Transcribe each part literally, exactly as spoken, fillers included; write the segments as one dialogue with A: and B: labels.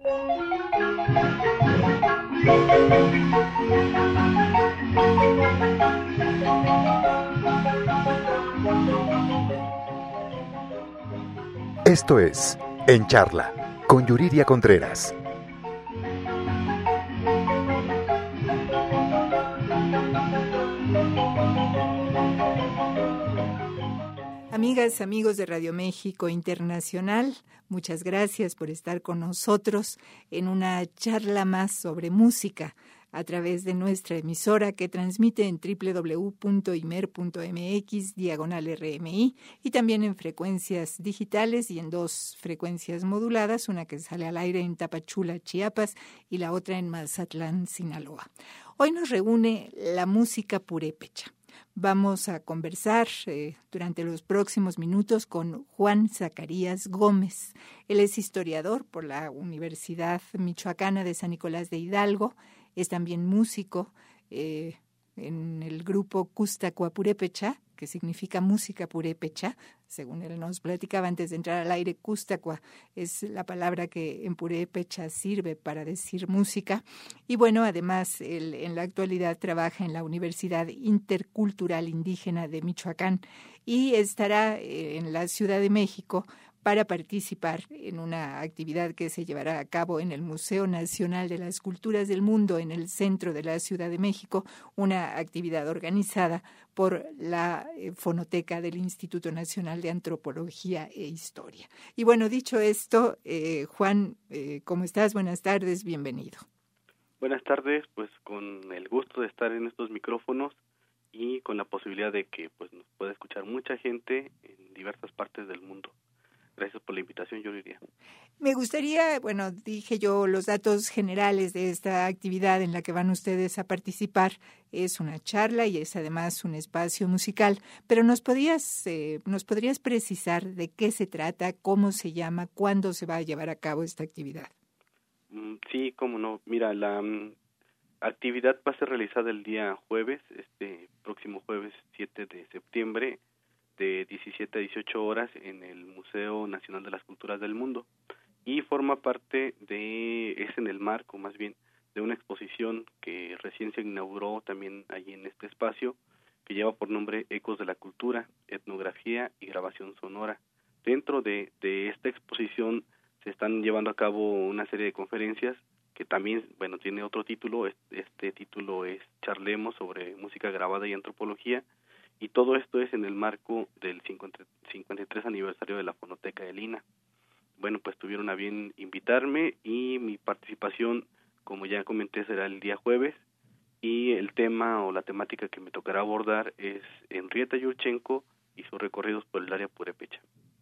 A: Esto es En Charla, con Yuridia Contreras.
B: Amigas, amigos de Radio México Internacional, muchas gracias por estar con nosotros en una charla más sobre música a través de nuestra emisora que transmite en doble u doble u doble u punto imer punto eme equis diagonal erre eme i y también en frecuencias digitales y en dos frecuencias moduladas, una que sale al aire en Tapachula, Chiapas, y la otra en Mazatlán, Sinaloa. Hoy nos reúne la música purépecha. Vamos a conversar eh, durante los próximos minutos con Juan Zacarías Gómez. Él es historiador por la Universidad Michoacana de San Nicolás de Hidalgo. Es también músico eh, en el grupo Custacua Purépecha, que significa música purépecha. Según él nos platicaba antes de entrar al aire, Custacua es la palabra que en purépecha sirve para decir música. Y bueno, además, él en la actualidad trabaja en la Universidad Intercultural Indígena de Michoacán y estará eh, en la Ciudad de México para participar en una actividad que se llevará a cabo en el Museo Nacional de las Culturas del Mundo en el centro de la Ciudad de México, una actividad organizada por la eh, Fonoteca del Instituto Nacional de Antropología e Historia. Y bueno, dicho esto, eh, Juan, eh, ¿cómo estás? Buenas tardes, bienvenido.
C: Buenas tardes, pues con el gusto de estar en estos micrófonos y con la posibilidad de que pues nos pueda escuchar mucha gente en diversas partes del mundo. Gracias por la invitación, yo diría.
B: Me gustaría, bueno, dije yo los datos generales de esta actividad en la que van ustedes a participar. Es una charla y es además un espacio musical, pero ¿nos podrías, eh, nos podrías precisar de qué se trata, cómo se llama, cuándo se va a llevar a cabo esta actividad?
C: Mm, sí, cómo no. Mira, la um, actividad va a ser realizada el día jueves, este próximo jueves siete de septiembre, de diecisiete a dieciocho horas en el Museo Nacional de las Culturas del Mundo, y forma parte de, es en el marco más bien, de una exposición que recién se inauguró también allí en este espacio, que lleva por nombre Ecos de la Cultura, Etnografía y Grabación Sonora. Dentro de, de esta exposición se están llevando a cabo una serie de conferencias que también, bueno, tiene otro título. Este, este título es Charlemos sobre música grabada y antropología, y todo esto es en el marco del cincuenta y tres aniversario de la Fonoteca de Lina. Bueno, pues tuvieron a bien invitarme y mi participación, como ya comenté, será el día jueves, y el tema o la temática que me tocará abordar es Henrietta Yurchenko y sus recorridos por el área purépecha.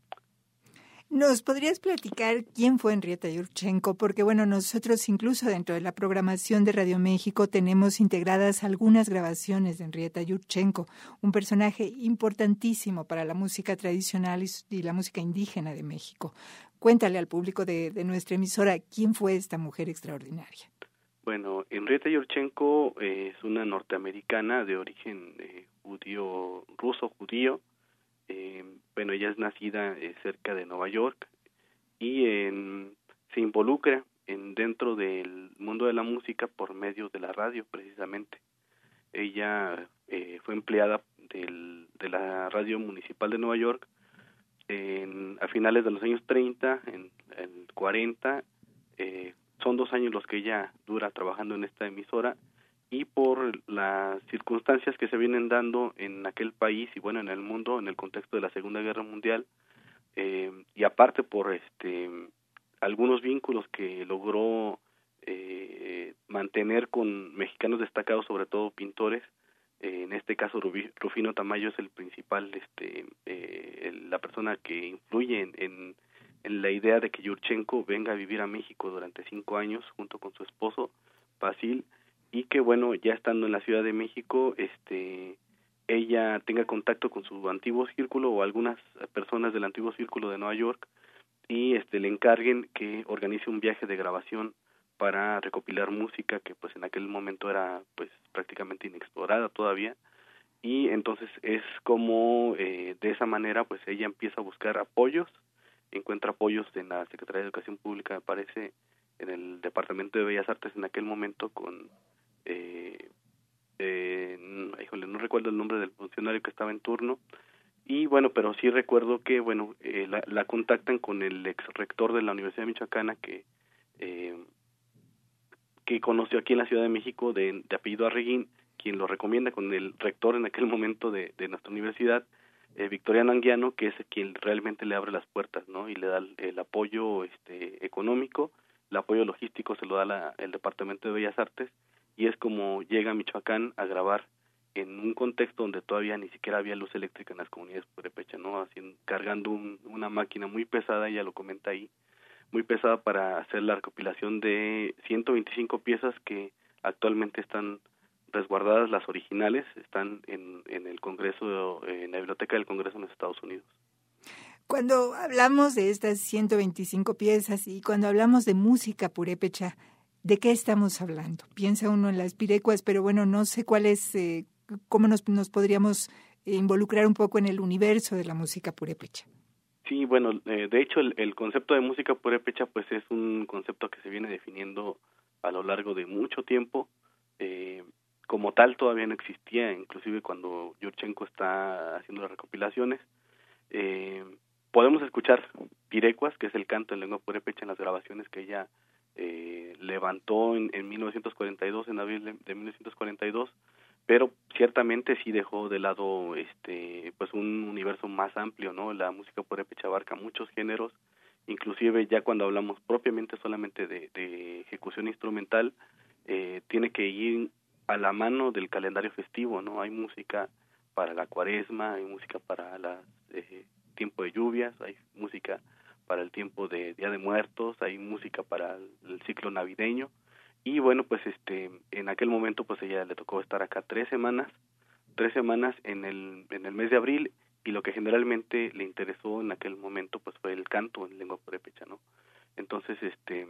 B: ¿Nos podrías platicar quién fue Henrietta Yurchenko? Porque, bueno, nosotros incluso dentro de la programación de Radio México tenemos integradas algunas grabaciones de Henrietta Yurchenko, un personaje importantísimo para la música tradicional y, y la música indígena de México. Cuéntale al público de, de nuestra emisora quién fue esta mujer extraordinaria.
C: Bueno, Henrietta Yurchenko eh, es una norteamericana de origen eh, judío, ruso-judío. Eh, bueno, ella es nacida eh, cerca de Nueva York y eh, se involucra en dentro del mundo de la música por medio de la radio, precisamente. Ella eh, fue empleada del, de la radio municipal de Nueva York en, a finales de los años treinta, en el cuarenta. Eh, son dos años los que ella dura trabajando en esta emisora, y por las circunstancias que se vienen dando en aquel país y bueno, en el mundo, en el contexto de la Segunda Guerra Mundial, eh, y aparte por este algunos vínculos que logró eh, mantener con mexicanos destacados, sobre todo pintores, eh, en este caso Rufino Tamayo es el principal, este eh, el, la persona que influye en, en, en la idea de que Yurchenko venga a vivir a México durante cinco años junto con su esposo, Basil, y que bueno, ya estando en la Ciudad de México, este ella tenga contacto con su antiguo círculo o algunas personas del antiguo círculo de Nueva York, y este le encarguen que organice un viaje de grabación para recopilar música que pues en aquel momento era pues prácticamente inexplorada todavía, y entonces es como eh, de esa manera pues ella empieza a buscar apoyos, encuentra apoyos en la Secretaría de Educación Pública, me parece, en el Departamento de Bellas Artes en aquel momento con, eh, eh, híjole, no recuerdo el nombre del funcionario que estaba en turno, y bueno, pero sí recuerdo que, bueno, eh, la, la contactan con el ex rector de la Universidad Michoacana que eh, que conoció aquí en la Ciudad de México, de, de apellido Arreguín, quien lo recomienda con el rector en aquel momento de, de nuestra universidad, eh, Victoriano Anguiano, que es quien realmente le abre las puertas, ¿no? Y le da el, el apoyo este, económico, el apoyo logístico se lo da la, el Departamento de Bellas Artes, y es como llega a Michoacán a grabar en un contexto donde todavía ni siquiera había luz eléctrica en las comunidades purépechas, ¿no? Haciendo, cargando un, una máquina muy pesada, ella lo comenta ahí, muy pesada para hacer la recopilación de ciento veinticinco piezas que actualmente están resguardadas, las originales, están en, en el Congreso, en la Biblioteca del Congreso en los Estados Unidos.
B: Cuando hablamos de estas ciento veinticinco piezas y cuando hablamos de música purépecha, ¿de qué estamos hablando? Piensa uno en las pirecuas, pero bueno, no sé cuál es, eh, cómo nos, nos podríamos involucrar un poco en el universo de la música purépecha.
C: Sí, bueno, eh, de hecho el, el concepto de música purépecha pues es un concepto que se viene definiendo a lo largo de mucho tiempo. Eh, como tal todavía no existía, inclusive cuando Yurchenko está haciendo las recopilaciones. Eh, podemos escuchar pirecuas, que es el canto en lengua purépecha, en las grabaciones que ella eh, levantó en, en mil novecientos cuarenta y dos, en abril de, de mil novecientos cuarenta y dos, pero ciertamente sí dejó de lado este pues un universo más amplio, ¿no? La música purépecha abarca muchos géneros, inclusive ya cuando hablamos propiamente solamente de, de ejecución instrumental, eh, tiene que ir a la mano del calendario festivo, ¿no? Hay música para la cuaresma, hay música para el eh, tiempo de lluvias, hay música para el tiempo de Día de Muertos, hay música para el, el ciclo navideño. Y bueno, pues este en aquel momento pues ella le tocó estar acá tres semanas, tres semanas en el en el mes de abril, y lo que generalmente le interesó en aquel momento pues fue el canto en lengua purépecha, ¿no? Entonces, este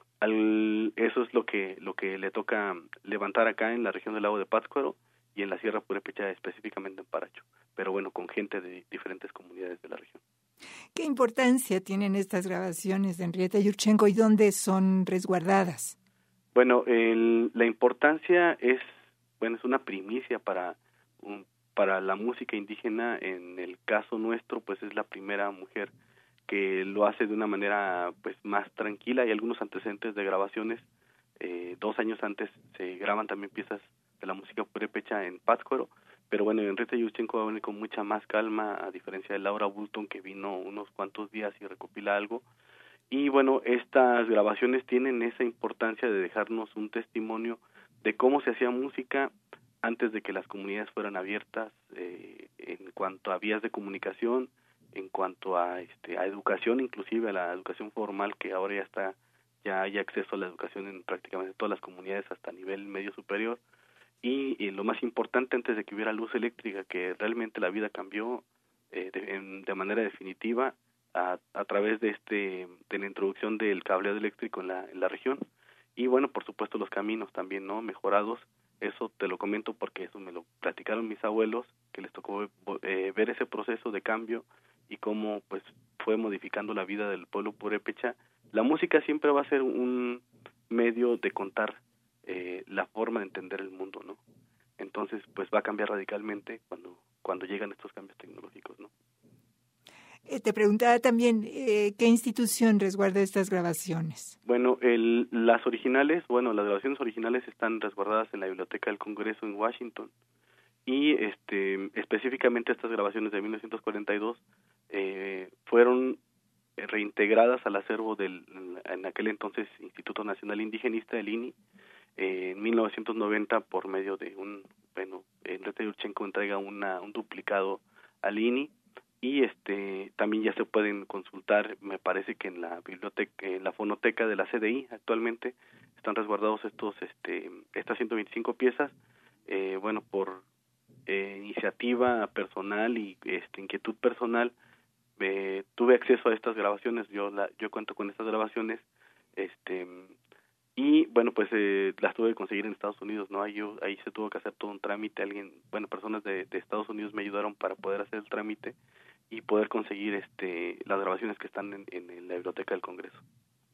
C: al, eso es lo que lo que le toca levantar acá en la región del lago de Pátzcuaro y en la Sierra Purépecha, específicamente en Paracho, pero bueno, con gente de diferentes comunidades de la región.
B: ¿Qué importancia tienen estas grabaciones de Henrietta Yurchenko y dónde son resguardadas?
C: Bueno, el, la importancia es, bueno, es una primicia para un, para la música indígena. En el caso nuestro, pues es la primera mujer que lo hace de una manera pues más tranquila. Hay algunos antecedentes de grabaciones. Eh, dos años antes se graban también piezas de la música purépecha en Pátzcuaro, pero bueno, Henrietta Yurchenko va a venir con mucha más calma, a diferencia de Laura Bulton, que vino unos cuantos días y recopila algo. Y bueno, estas grabaciones tienen esa importancia de dejarnos un testimonio de cómo se hacía música antes de que las comunidades fueran abiertas, eh, en cuanto a vías de comunicación, en cuanto a este a educación, inclusive a la educación formal, que ahora ya está, ya hay acceso a la educación en prácticamente todas las comunidades hasta nivel medio superior. Y, y lo más importante, antes de que hubiera luz eléctrica, que realmente la vida cambió eh, de, en, de manera definitiva a, a través de este de la introducción del cableado eléctrico en la, en la región. Y bueno, por supuesto los caminos también, ¿no? Mejorados. Eso te lo comento porque eso me lo platicaron mis abuelos, que les tocó eh, ver ese proceso de cambio y cómo pues fue modificando la vida del pueblo purépecha. La música siempre va a ser un medio de contar eh, la forma de entender el mundo, ¿no? Entonces, pues va a cambiar radicalmente cuando cuando llegan estos cambios tecnológicos, ¿no?
B: Eh, te preguntaba también, eh, ¿qué institución resguarda estas grabaciones?
C: Bueno, el, las originales, bueno, las grabaciones originales están resguardadas en la Biblioteca del Congreso en Washington, y este específicamente estas grabaciones de mil novecientos cuarenta y dos eh, fueron reintegradas al acervo del en aquel entonces Instituto Nacional Indigenista, el I N I, eh, en mil novecientos noventa, por medio de un, bueno, Henrietta Yurchenko entrega una, un duplicado al I N I, y este también ya se pueden consultar, me parece que en la biblioteca, en la fonoteca de la C D I actualmente están resguardados estos este estas ciento veinticinco piezas. Eh, bueno, por eh, iniciativa personal y este inquietud personal, eh, tuve acceso a estas grabaciones. Yo la, yo cuento con estas grabaciones, este y bueno, pues eh, las tuve que conseguir en Estados Unidos, ¿no? Ahí, yo, ahí se tuvo que hacer todo un trámite. Alguien, bueno, personas de, de Estados Unidos me ayudaron para poder hacer el trámite y poder conseguir este las grabaciones que están en, en la Biblioteca del Congreso.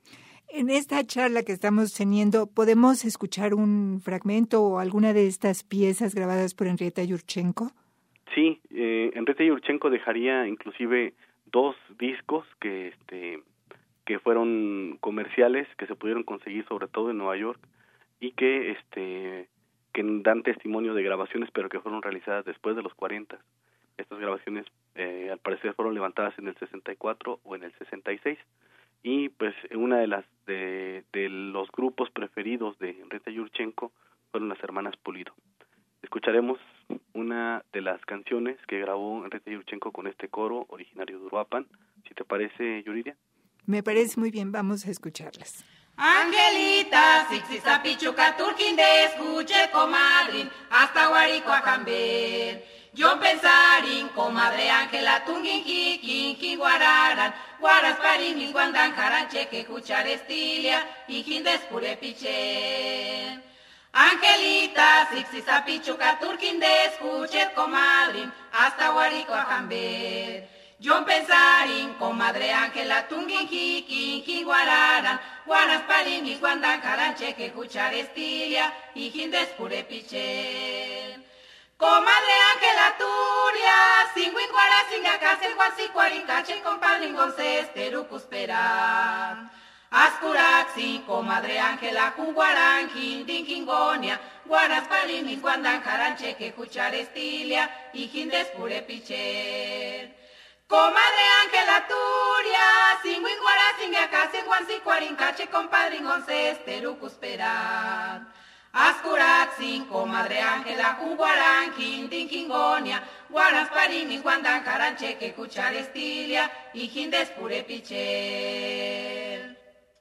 B: En esta charla que estamos teniendo, ¿podemos escuchar un fragmento o alguna de estas piezas grabadas por Henrietta Yurchenko?
C: Sí, eh, Henrietta Yurchenko dejaría inclusive dos discos que este que fueron comerciales, que se pudieron conseguir sobre todo en Nueva York y que este que dan testimonio de grabaciones, pero que fueron realizadas después de los cuarenta. Estas grabaciones eh, al parecer fueron levantadas en el sesenta y cuatro o en el sesenta y seis. Y pues una de las de, de los grupos preferidos de Henrietta Yurchenko fueron las hermanas Pulido. Escucharemos una de las canciones que grabó Henrietta Yurchenko con este coro originario de Uruapan. Si te parece, Yuridia.
B: Me parece muy bien, vamos a escucharlas.
D: Angelita, Sixisa Pichuca, Turquín de escuche, comadrin, hasta Guaricoacamber. Yo pensarín, comadre Ángela, Tunguinqui, Quinqui, Guararan, Guarasparín, mis guandan, Jaranche, que cuchar estilia, y Jindescure pichen. Angelita, Sixisa Pichuca, Turquín de escuche, comadrin, hasta Guaricoacamber. Yo pensarín, comadre Ángela, Tunguinqui, Quinqui, Guararan, Guarasparín, mis guandan, Jaranche, que cuchar estilia, y Jindescure pichen. Comadre Ángela Turia, Singüin Guara, Singacasel, Guasicuarincache, compadre Gonces, Terucuspera. Ascuraxi, comadre Ángela, Cuguarán, Jindinquingonia, Guarasparín, mis guandan, Jaranche, que cuchar estilia, y Jindescure pichen. Comadre Ángela Turia, Singüin Guara, Singacasel, Guasicuarincache, compadre Gonces, Terucuspera. Ascuraxi, comadre Ángela, Cuguarán, Jindinquingonia, Guarasparín, mis guandan, Jaranche, que cuchar estilia, y Jindescure pichen.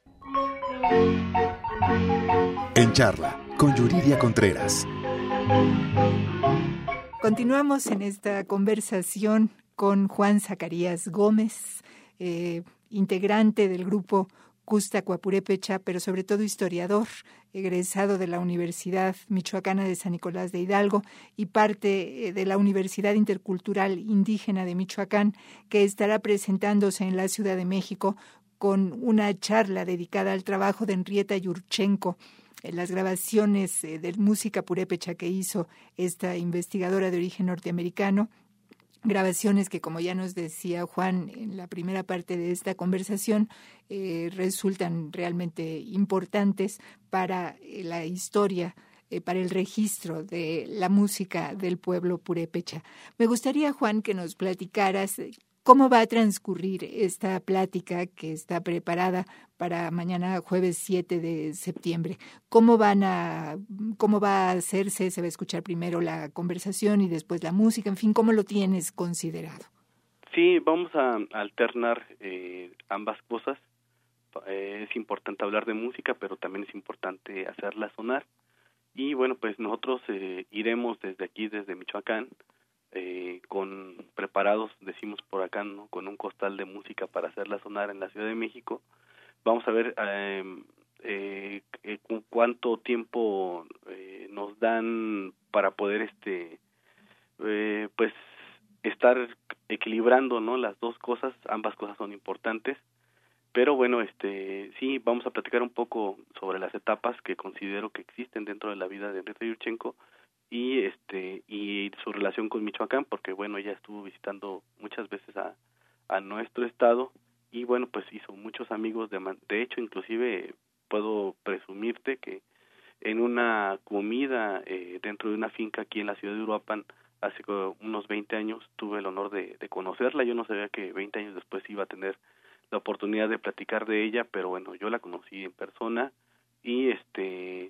A: En charla con Yuridia Contreras.
B: Continuamos en esta conversación con Juan Zacarías Gómez, eh, integrante del grupo Custacuapurépecha, pero sobre todo historiador, egresado de la Universidad Michoacana de San Nicolás de Hidalgo y parte de la Universidad Intercultural Indígena de Michoacán, que estará presentándose en la Ciudad de México con una charla dedicada al trabajo de Henrietta Yurchenko, en las grabaciones de música purépecha que hizo esta investigadora de origen norteamericano. Grabaciones que, como ya nos decía Juan en la primera parte de esta conversación, eh, resultan realmente importantes para eh, la historia, eh, para el registro de la música del pueblo purépecha. Me gustaría, Juan, que nos platicaras cómo va a transcurrir esta plática que está preparada para mañana jueves siete de septiembre. ¿Cómo van a, cómo va a hacerse? ¿Se va a escuchar primero la conversación y después la música? En fin, ¿cómo lo tienes considerado?
C: Sí, vamos a alternar eh, ambas cosas. Eh, es importante hablar de música, pero también es importante hacerla sonar. Y bueno, pues nosotros eh, iremos desde aquí, desde Michoacán, eh, con preparados, decimos por acá, ¿no?, con un costal de música para hacerla sonar en la Ciudad de México. Vamos a ver eh, eh, eh, cuánto tiempo eh, nos dan para poder este eh, pues estar equilibrando, ¿no?, las dos cosas. Ambas cosas son importantes, pero bueno, este sí, vamos a platicar un poco sobre las etapas que considero que existen dentro de la vida de Henrietta Yurchenko y este y su relación con Michoacán, porque bueno, ella estuvo visitando muchas veces a, a nuestro estado y bueno, pues hizo muchos amigos. De, de hecho, inclusive puedo presumirte que en una comida eh, dentro de una finca aquí en la ciudad de Uruapan hace unos veinte años tuve el honor de, de conocerla. Yo no sabía que veinte años después iba a tener la oportunidad de platicar de ella, pero bueno, yo la conocí en persona y este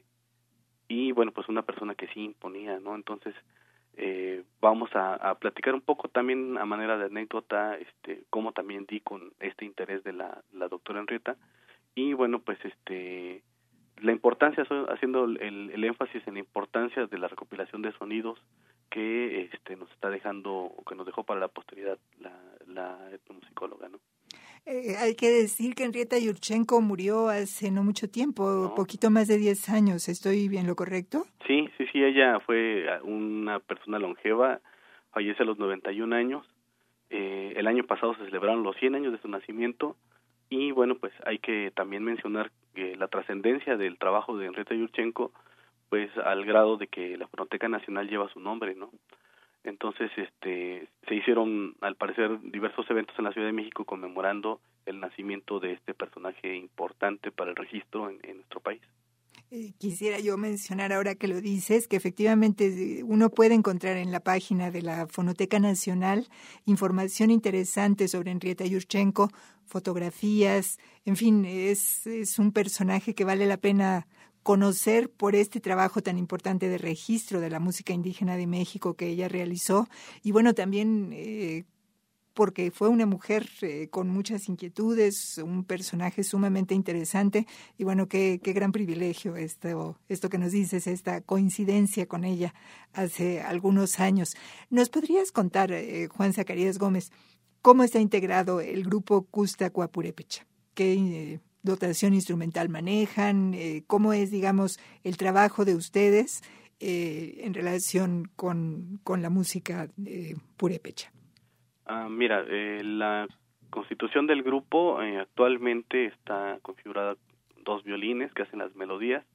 C: y bueno, pues una persona que sí imponía, ¿no? Entonces eh, vamos a, a platicar un poco también a manera de anécdota, este, cómo también di con este interés de la, la doctora Henrietta y bueno, pues este la importancia, haciendo el, el énfasis en la importancia de la recopilación de sonidos que este nos está dejando, o que nos dejó para la posteridad la, la etnomusicóloga, ¿no?
B: Eh, hay que decir que Henrietta Yurchenko murió hace no mucho tiempo,
C: no.
B: poquito más de diez años. ¿Estoy bien lo correcto?
C: Sí, sí, sí, ella fue una persona longeva, fallece a los noventa y un años. Eh, el año pasado se celebraron los cien años de su nacimiento y bueno, pues hay que también mencionar eh, la trascendencia del trabajo de Henrietta Yurchenko, pues al grado de que la Fonoteca Nacional lleva su nombre, ¿no? Entonces, este, se hicieron, al parecer, diversos eventos en la Ciudad de México conmemorando el nacimiento de este personaje importante para el registro en, en nuestro país.
B: Eh, quisiera yo mencionar ahora que lo dices, que efectivamente uno puede encontrar en la página de la Fonoteca Nacional información interesante sobre Henrietta Yurchenko, fotografías, en fin, es, es un personaje que vale la pena conocer por este trabajo tan importante de registro de la música indígena de México que ella realizó, y bueno, también eh, porque fue una mujer eh, con muchas inquietudes, un personaje sumamente interesante, y bueno, qué, qué gran privilegio esto, esto que nos dices, esta coincidencia con ella hace algunos años. ¿Nos podrías contar, eh, Juan Zacarías Gómez, cómo está integrado el grupo Custa Cuapurépecha? ¿Qué eh, dotación instrumental manejan? Eh, ¿Cómo es, digamos, el trabajo de ustedes eh, en relación con, con la música eh, purépecha?
C: Ah, mira, eh, la constitución del grupo eh, actualmente está configurada dos violines que hacen las melodías,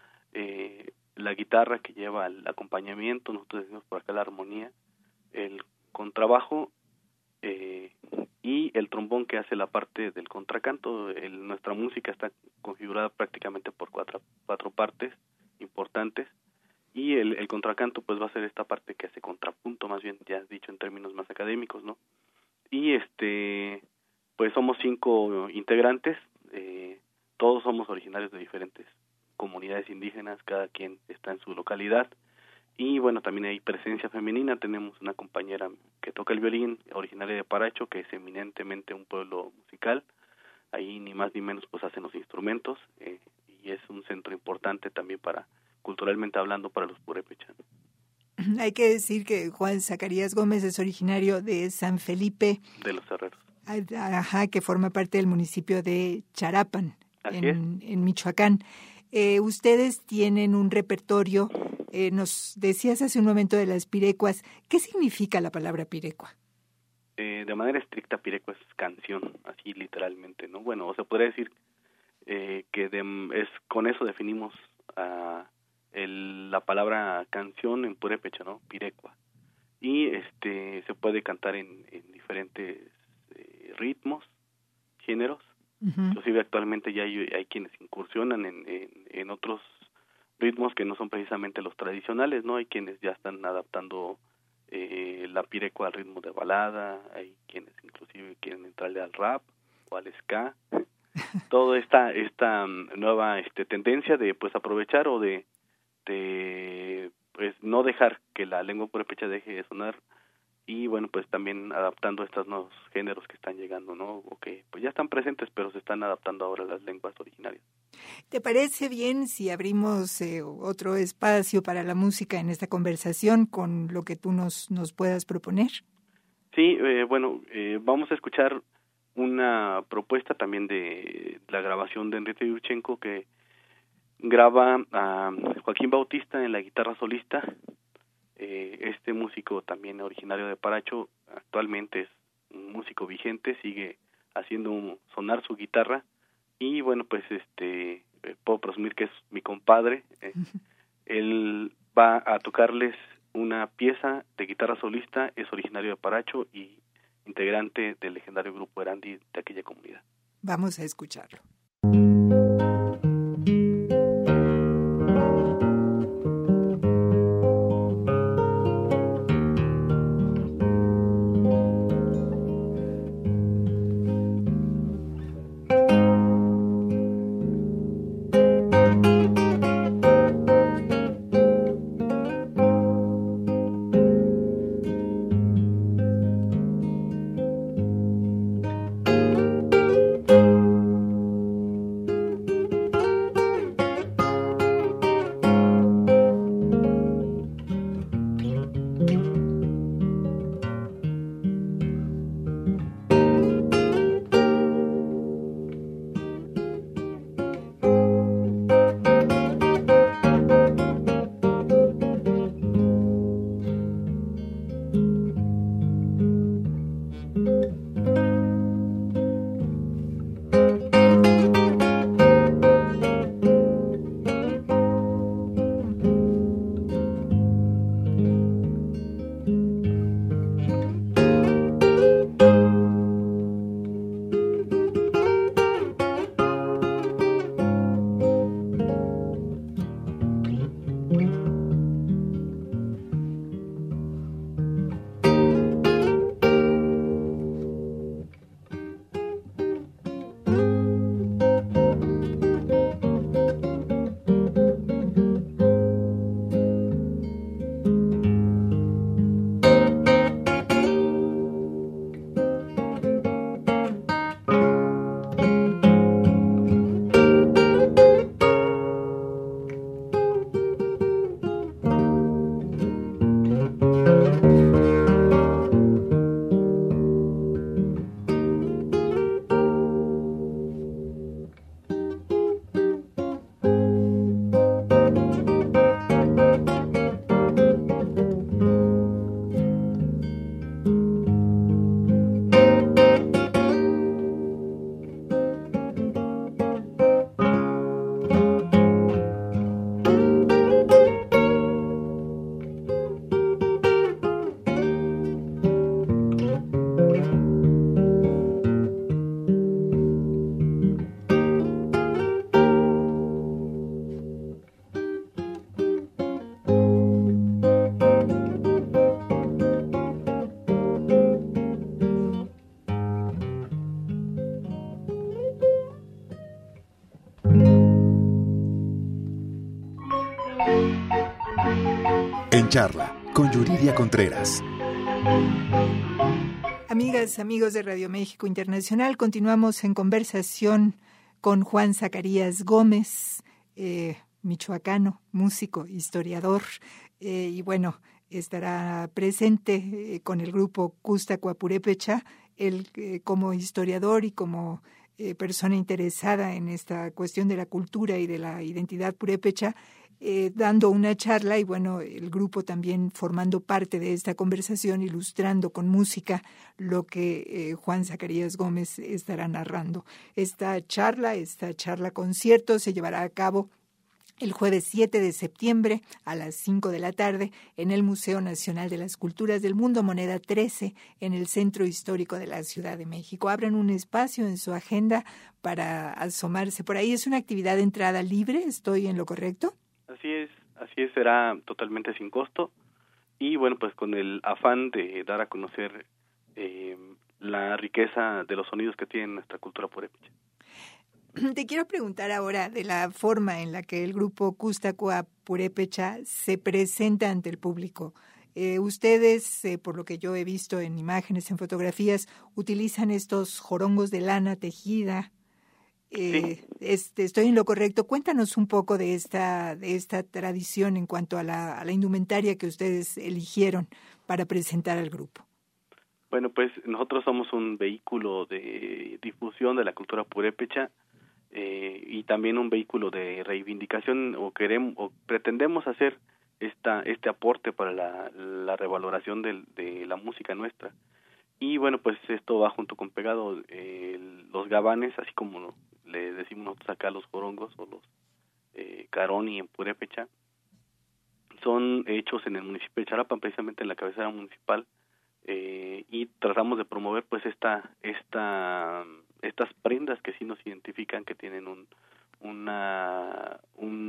C: eh, la guitarra que lleva el acompañamiento, nosotros decimos por acá la armonía, el contrabajo eh, y el trombón que hace la parte del contracanto. El, nuestra música está configurada prácticamente por cuatro, cuatro partes importantes, y el, el contracanto pues va a ser esta parte que hace contrapunto, más bien, ya dicho en términos más académicos, ¿no? Y este pues somos cinco integrantes, eh, todos somos originarios de diferentes comunidades indígenas, cada quien está en su localidad, y bueno, también hay presencia femenina. Tenemos una compañera que toca el violín, originaria de Paracho, que es eminentemente un pueblo musical, ahí ni más ni menos pues hacen los instrumentos, eh, y es un centro importante también para, culturalmente hablando, para los purépechas.
B: Hay que decir que Juan Zacarías Gómez es originario de San Felipe
C: de los Herreros.
B: Ajá, que forma parte del municipio de Charapan, en, en Michoacán. Eh, ustedes tienen un repertorio, eh, nos decías hace un momento de las pirecuas. ¿Qué significa la palabra pirecua?
C: Eh, de manera estricta, pirecua es canción, así literalmente, ¿no? Bueno, o se podría decir eh, que de, es con eso definimos a uh, el, la palabra canción en purépecha, ¿no? Pirecua. Y este se puede cantar en, en diferentes eh, ritmos, géneros. Uh-huh. Inclusive actualmente ya hay, hay quienes incursionan en, en, en otros ritmos que no son precisamente los tradicionales, ¿no? Hay quienes ya están adaptando eh, la pirecua al ritmo de balada, hay quienes inclusive quieren entrarle al rap o al ska. Toda esta esta nueva este tendencia de pues aprovechar o de de pues no dejar que la lengua purépecha deje de sonar, y bueno, pues también adaptando estos nuevos géneros que están llegando, ¿no? O que pues ya están presentes, pero se están adaptando ahora a las lenguas originarias.
B: ¿Te parece bien si abrimos eh, otro espacio para la música en esta conversación con lo que tú nos, nos puedas proponer?
C: Sí, eh, bueno, eh, vamos a escuchar una propuesta también de la grabación de Henrietta Yurchenko, que graba a Joaquín Bautista en la guitarra solista. Eh, este músico también originario de Paracho, actualmente es un músico vigente, sigue haciendo sonar su guitarra, y bueno, pues este eh, puedo presumir que es mi compadre. Eh, él va a tocarles una pieza de guitarra solista, es originario de Paracho y integrante del legendario grupo Erandi de aquella comunidad.
B: Vamos a escucharlo.
A: En Charla, con Yuridia Contreras.
B: Amigas, amigos de Radio México Internacional, continuamos en conversación con Juan Zacarías Gómez, eh, michoacano, músico, historiador, eh, y bueno, estará presente eh, con el grupo Custacua Purépecha, él eh, como historiador y como eh, persona interesada en esta cuestión de la cultura y de la identidad purépecha, eh, dando una charla, y bueno, el grupo también formando parte de esta conversación, ilustrando con música lo que eh, Juan Zacarías Gómez estará narrando. Esta charla, esta charla concierto se llevará a cabo el jueves siete de septiembre a las cinco de la tarde en el Museo Nacional de las Culturas del Mundo, Moneda trece, en el Centro Histórico de la Ciudad de México. Abran un espacio en su agenda para asomarse por ahí. Es una actividad de entrada libre, ¿estoy en lo correcto?
C: Así es, así es, será totalmente sin costo y bueno, pues con el afán de dar a conocer eh, la riqueza de los sonidos que tiene nuestra cultura purépecha.
B: Te quiero preguntar ahora de la forma en la que el grupo Custacua Purépecha se presenta ante el público. Eh, ustedes, eh, por lo que yo he visto en imágenes, en fotografías, utilizan estos jorongos de lana tejida. Eh,
C: sí.
B: este, ¿Estoy en lo correcto? Cuéntanos un poco de esta, de esta tradición en cuanto a la, a la indumentaria que ustedes eligieron para presentar al grupo.
C: Bueno, pues nosotros somos un vehículo de difusión de la cultura purépecha. Eh, y también un vehículo de reivindicación o queremos o pretendemos hacer esta este aporte para la, la revaloración del, de la música nuestra. Y bueno, pues esto va junto con pegado eh, los gabanes, así como le decimos nosotros acá los jorongos o los eh, caroni en purépecha, son hechos en el municipio de Charapan, precisamente en la cabecera municipal, eh, y tratamos de promover pues esta esta estas prendas que sí nos identifican, que tienen un una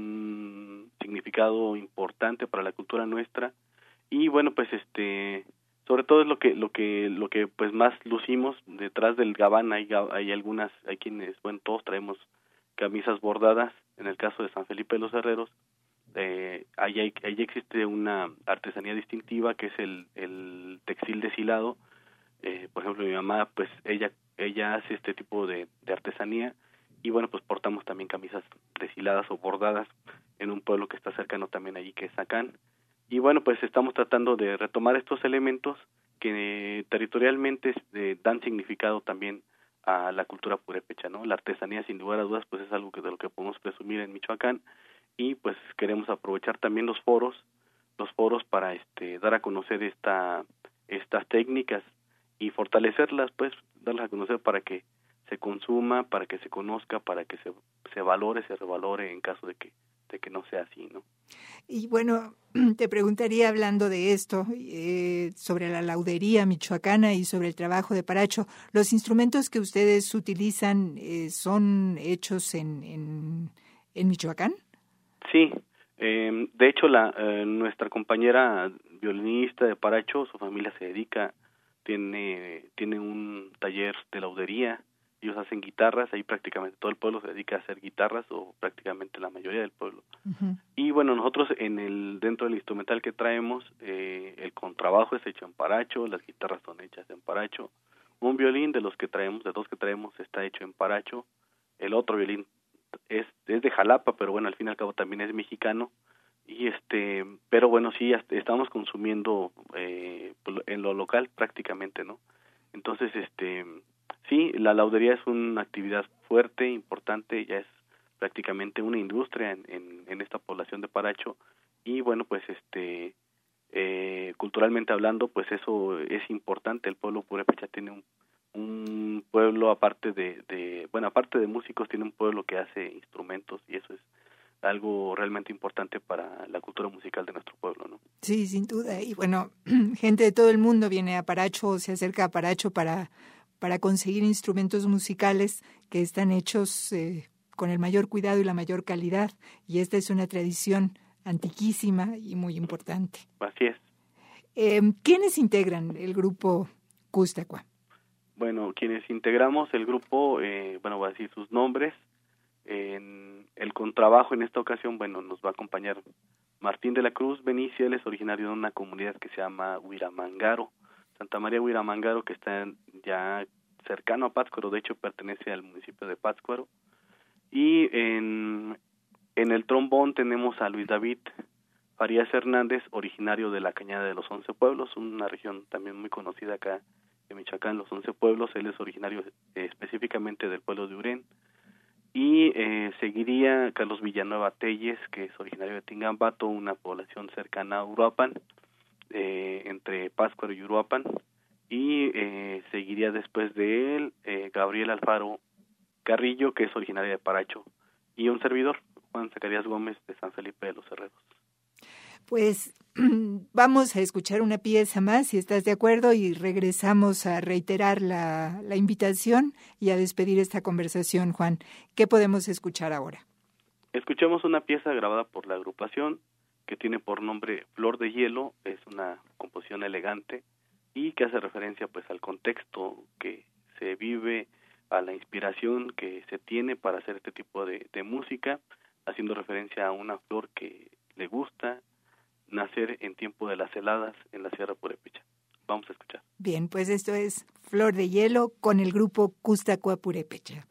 C: un significado importante para la cultura nuestra. Y bueno, pues este sobre todo es lo que lo que lo que pues más lucimos. Detrás del gabán hay hay algunas hay quienes bueno todos traemos camisas bordadas. En el caso de San Felipe de los Herreros, eh, ahí, hay, ahí existe una artesanía distintiva que es el el textil deshilado. Eh, por ejemplo, mi mamá pues ella ella hace este tipo de, de artesanía, y bueno, pues portamos también camisas deshiladas o bordadas en un pueblo que está cercano también allí, que es Acán. Y bueno, pues estamos tratando de retomar estos elementos que eh, territorialmente eh, dan significado también a la cultura purépecha, ¿no? La artesanía, sin lugar a dudas, pues es algo que de lo que podemos presumir en Michoacán, y pues queremos aprovechar también los foros, los foros para este dar a conocer esta estas técnicas y fortalecerlas, pues darlas a conocer para que se consuma, para que se conozca, para que se se valore, se revalore en caso de que de que no sea así, ¿no?
B: Y bueno, te preguntaría, hablando de esto, eh, sobre la laudería michoacana y sobre el trabajo de Paracho, ¿los instrumentos que ustedes utilizan eh, son hechos en, en, en Michoacán?
C: Sí, eh, de hecho la eh, nuestra compañera violinista de Paracho, su familia se dedica tiene tiene un taller de laudería, ellos hacen guitarras, ahí prácticamente todo el pueblo se dedica a hacer guitarras, o prácticamente la mayoría del pueblo. Uh-huh. Y bueno, nosotros en el dentro del instrumental que traemos, eh, el contrabajo es hecho en Paracho, las guitarras son hechas en Paracho, un violín de los que traemos, de dos que traemos, está hecho en Paracho, el otro violín es, es de Jalapa, pero bueno, al fin y al cabo también es mexicano. Y este, pero bueno, sí, estamos consumiendo eh, en lo local prácticamente, ¿no? Entonces, este, sí, la laudería es una actividad fuerte, importante, ya es prácticamente una industria en, en, en esta población de Paracho, y bueno, pues este, eh, culturalmente hablando, pues eso es importante. El pueblo purépecha tiene un, un pueblo aparte de, de, bueno, aparte de músicos, tiene un pueblo que hace instrumentos, y eso es algo realmente importante para la cultura musical de nuestro pueblo, ¿no?
B: Sí, sin duda. Y bueno, gente de todo el mundo viene a Paracho o se acerca a Paracho para, para conseguir instrumentos musicales que están hechos eh, con el mayor cuidado y la mayor calidad. Y esta es una tradición antiquísima y muy importante.
C: Así es.
B: Eh, ¿Quiénes integran el grupo Custacua?
C: Bueno, quienes integramos el grupo, eh, bueno, voy a decir sus nombres. En el contrabajo en esta ocasión, bueno, nos va a acompañar Martín de la Cruz Benicia. Él es originario de una comunidad que se llama Huiramangaro, Santa María Huiramangaro, que está ya cercano a Pátzcuaro, de hecho pertenece al municipio de Pátzcuaro. Y en, en el trombón tenemos a Luis David Farías Hernández, originario de la Cañada de los Once Pueblos, una región también muy conocida acá en Michoacán, los Once Pueblos. Él es originario eh, específicamente del pueblo de Urén. Y eh, seguiría Carlos Villanueva Telles, que es originario de Tingambato, una población cercana a Uruapan, eh, entre Pátzcuaro y Uruapan. Y eh, seguiría después de él eh, Gabriel Alfaro Carrillo, que es originaria de Paracho, y un servidor, Juan Zacarías Gómez, de San Felipe de los Herreros.
B: Pues vamos a escuchar una pieza más, si estás de acuerdo, y regresamos a reiterar la, la invitación y a despedir esta conversación, Juan. ¿Qué podemos escuchar ahora?
C: Escuchamos una pieza grabada por la agrupación que tiene por nombre Flor de Hielo. Es una composición elegante y que hace referencia pues al contexto que se vive, a la inspiración que se tiene para hacer este tipo de, de música, haciendo referencia a una flor que le gusta nacer en tiempo de las heladas en la Sierra Purépecha. Vamos a escuchar.
B: Bien, pues esto es Flor de Hielo con el grupo Custacua Purépecha.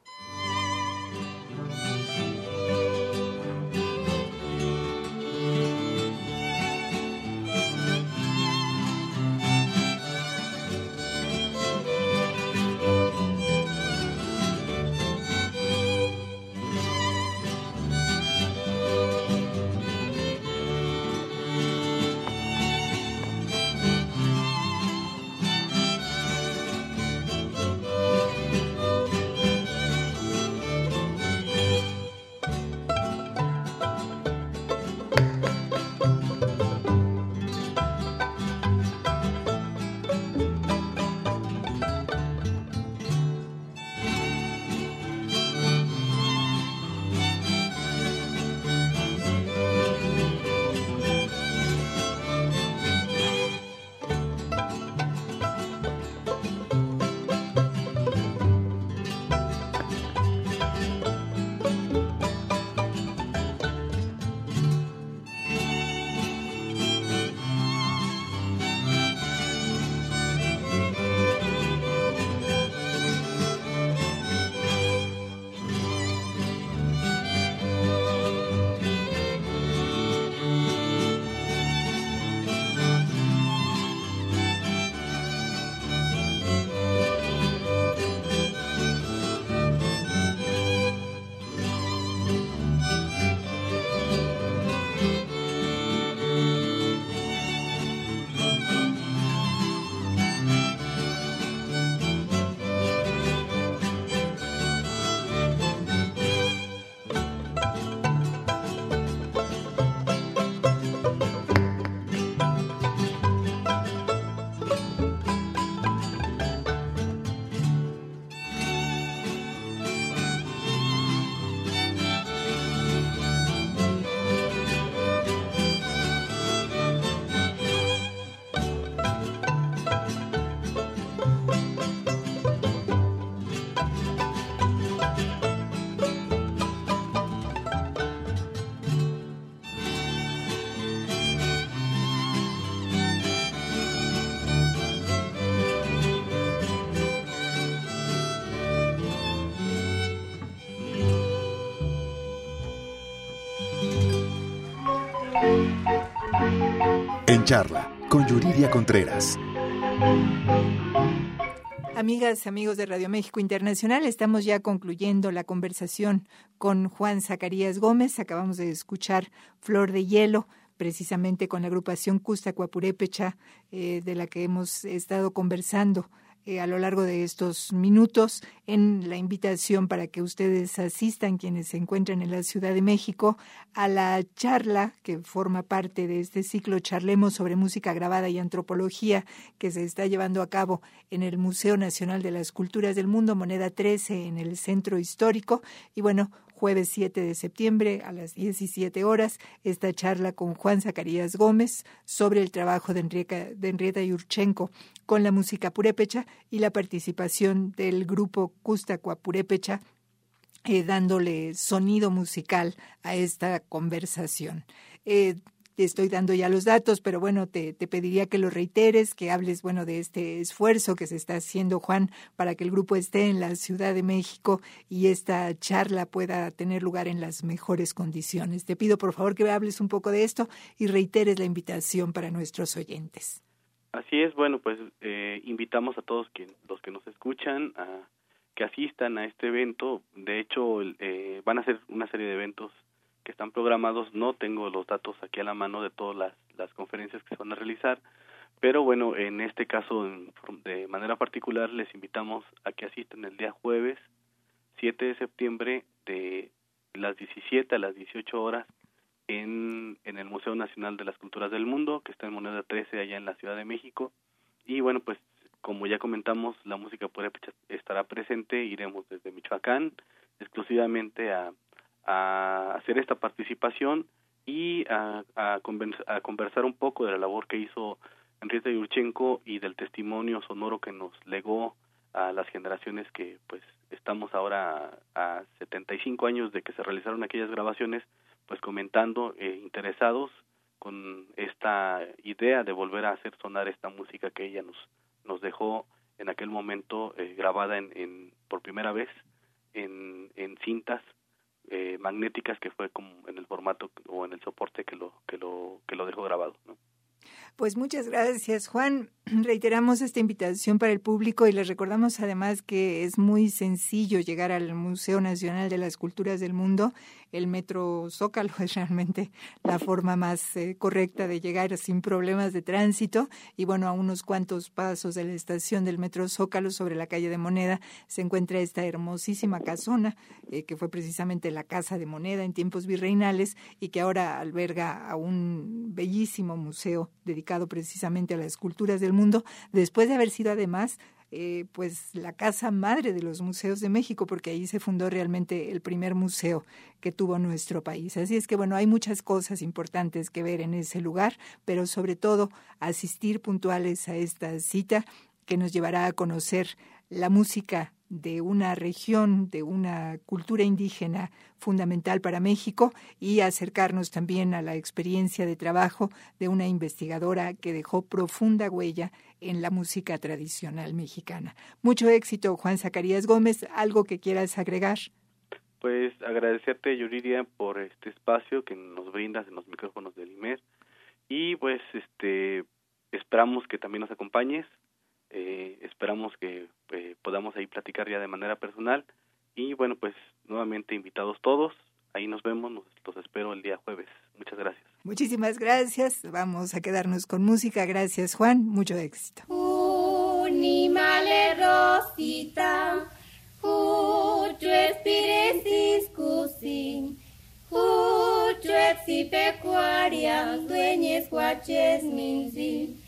A: En charla con Yuridia Contreras.
B: Amigas, amigos de Radio México Internacional, estamos ya concluyendo la conversación con Juan Zacarías Gómez. Acabamos de escuchar Flor de Hielo, precisamente con la agrupación Custacua Purépecha, eh, de la que hemos estado conversando eh, a lo largo de estos minutos, en la invitación para que ustedes asistan, quienes se encuentran en la Ciudad de México, a la charla que forma parte de este ciclo Charlemos sobre música grabada y antropología, que se está llevando a cabo en el Museo Nacional de las Culturas del Mundo, Moneda trece, en el Centro Histórico. Y bueno, jueves siete de septiembre a las diecisiete horas, esta charla con Juan Zacarías Gómez sobre el trabajo de Henrietta, de Henrietta Yurchenko con la música purépecha y la participación del grupo Custacua Purépecha eh, dándole sonido musical a esta conversación. Eh, Te estoy dando ya los datos, pero bueno, te, te pediría que lo reiteres, que hables, bueno, de este esfuerzo que se está haciendo, Juan, para que el grupo esté en la Ciudad de México y esta charla pueda tener lugar en las mejores condiciones. Te pido, por favor, que hables un poco de esto y reiteres la invitación para nuestros oyentes.
C: Así es, bueno, pues eh, invitamos a todos que, los que nos escuchan a que asistan a este evento. De hecho, eh, van a ser una serie de eventos que están programados. No tengo los datos aquí a la mano de todas las, las conferencias que se van a realizar, pero bueno, en este caso, en, de manera particular, les invitamos a que asistan el día jueves, siete de septiembre, de las diecisiete a las dieciocho horas, en, en el Museo Nacional de las Culturas del Mundo, que está en Moneda trece, allá en la Ciudad de México. Y bueno, pues, como ya comentamos, la música purépecha estará presente. Iremos desde Michoacán, exclusivamente a a hacer esta participación y a, a, conversa, a conversar un poco de la labor que hizo Henrietta Yurchenko y del testimonio sonoro que nos legó a las generaciones que pues estamos ahora a, a setenta y cinco años de que se realizaron aquellas grabaciones, pues comentando, eh, interesados con esta idea de volver a hacer sonar esta música que ella nos, nos dejó en aquel momento, eh, grabada en, en por primera vez en, en cintas Eh, magnéticas, que fue como en el formato o en el soporte que lo que lo que lo dejó grabado, ¿no?
B: Pues muchas gracias, Juan. Reiteramos esta invitación para el público y les recordamos además que es muy sencillo llegar al Museo Nacional de las Culturas del Mundo. El Metro Zócalo es realmente la forma más eh, correcta de llegar sin problemas de tránsito. Y bueno, a unos cuantos pasos de la estación del Metro Zócalo, sobre la calle de Moneda, se encuentra esta hermosísima casona, eh, que fue precisamente la Casa de Moneda en tiempos virreinales y que ahora alberga a un bellísimo museo dedicado precisamente a las culturas del mundo, después de haber sido además eh, pues la casa madre de los museos de México, porque ahí se fundó realmente el primer museo que tuvo nuestro país. Así es que bueno, hay muchas cosas importantes que ver en ese lugar, pero sobre todo asistir puntuales a esta cita que nos llevará a conocer la música de una región, de una cultura indígena fundamental para México, y acercarnos también a la experiencia de trabajo de una investigadora que dejó profunda huella en la música tradicional mexicana. Mucho éxito, Juan Zacarías Gómez. ¿Algo que quieras agregar?
C: Pues agradecerte, Yuridia, por este espacio que nos brindas en los micrófonos del I M E R, y pues este esperamos que también nos acompañes. Eh, esperamos que eh, podamos ahí platicar ya de manera personal, y bueno, pues nuevamente invitados todos, ahí nos vemos, nos, los espero el día jueves. Muchas gracias.
B: Muchísimas gracias, vamos a quedarnos con música. Gracias, Juan, mucho éxito.
E: Unimale Rosita, Jucho Espiresis Cusin, Jucho Exipecuaria, Dueñes Guaches Minzin.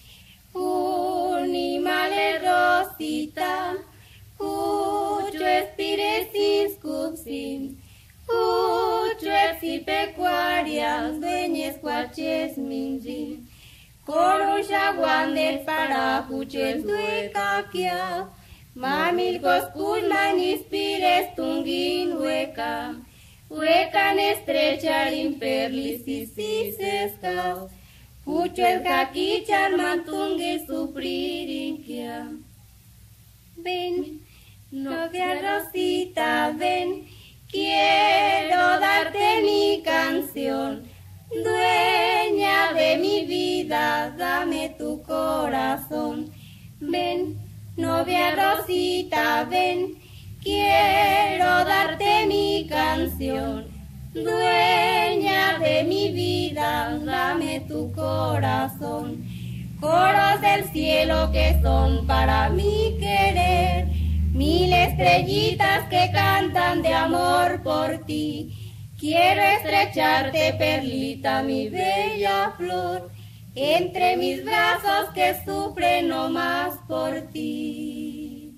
E: Unimale Rosita, Jucho Espiresis Cusin, Jucho Exipecuaria, Dueñes Guaches Minzin. Corusha Wander para Juches Duecaquia, Mamil Cosculman Ispires Tungin Hueca, Huecan estrechar imperlis y cisescao, Jucho el caquichan mantungue supririnquia. Ven, novia Rosita, ven, quiero darte mi canción. Dueña de mi vida, dame tu corazón. Ven, novia Rosita, ven, quiero darte mi canción. Dueña de mi vida, dame tu corazón. Coros del cielo que son para mi querer, mil estrellitas que cantan de amor por ti. Quiero estrecharte, perlita, mi bella flor, entre mis brazos que sufren no más por ti.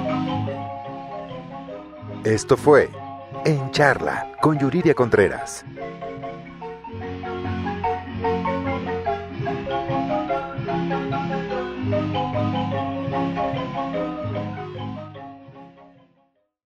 A: Esto fue En Charla con Yuridia Contreras.